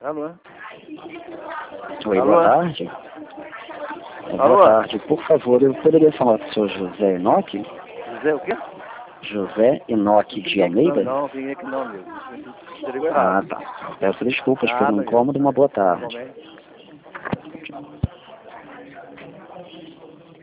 Alô? Oi, Alô? boa tarde. Alô? Boa tarde. Por favor, eu poderia falar com o senhor José Enoque? José o quê? José Enoque de Almeida? Não, vim aqui não, meu. Você ligou Ah, errado. tá. Peço desculpas Ah, pelo tá, incômodo e uma boa tarde. igualmente.